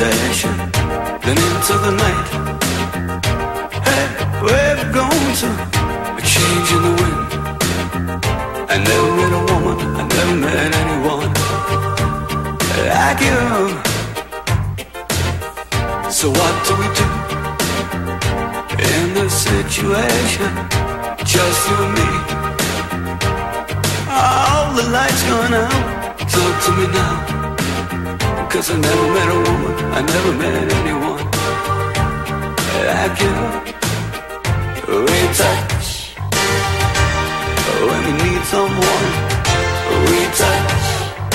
possession, then into the night. Hey, we're going to a change in the wind. I never met a woman, I never met anyone like you. So what do we do in this situation? Just you and me. All the lights gone out. Talk to me now, 'cause I never met a woman, I never met anyone like you. We touch when we need someone. We touch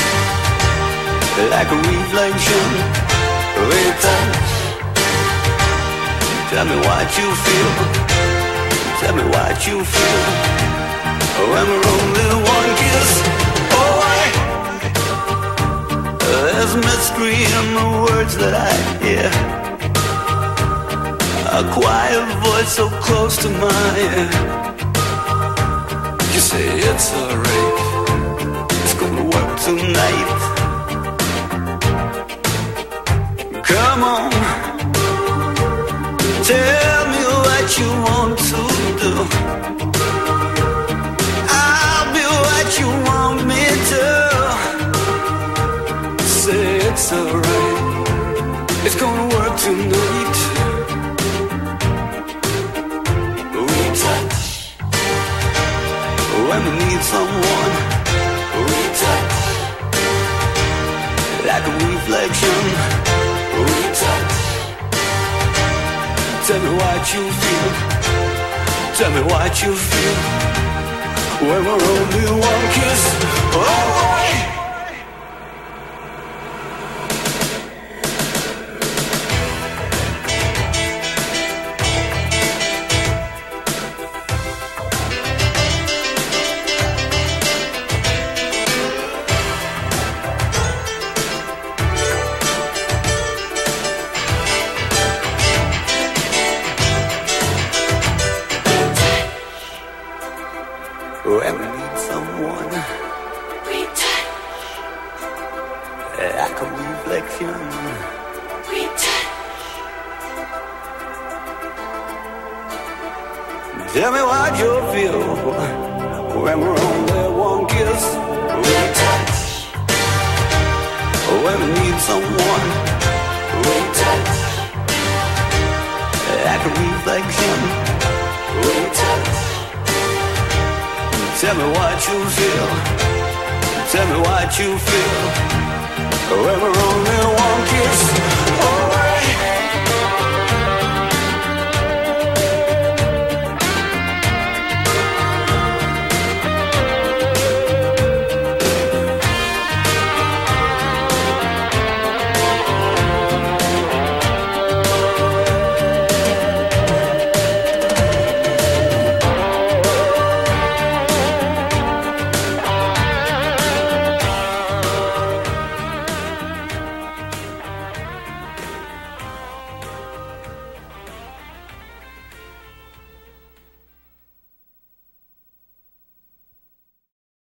like a reflection. We touch. Tell me what you feel. Tell me what you feel when we're only one kiss. Oh, there's mystery in the words that I hear. A quiet voice so close to my ear. You say it's alright, it's gonna work tonight. Come on, tell me what you want to do. I'll be what you want me to. Say it's alright, it's gonna work tonight. We touch when we need someone. We touch like a reflection. We touch. Tell me what you feel. Tell me what you feel when we're only one kiss away. When we need someone, we touch like a reflection. We touch. Tell me what you feel when we're only one kiss. We touch. When we need someone, we touch like a reflection. We touch. Tell me what you feel. Tell me what you feel when we're only one.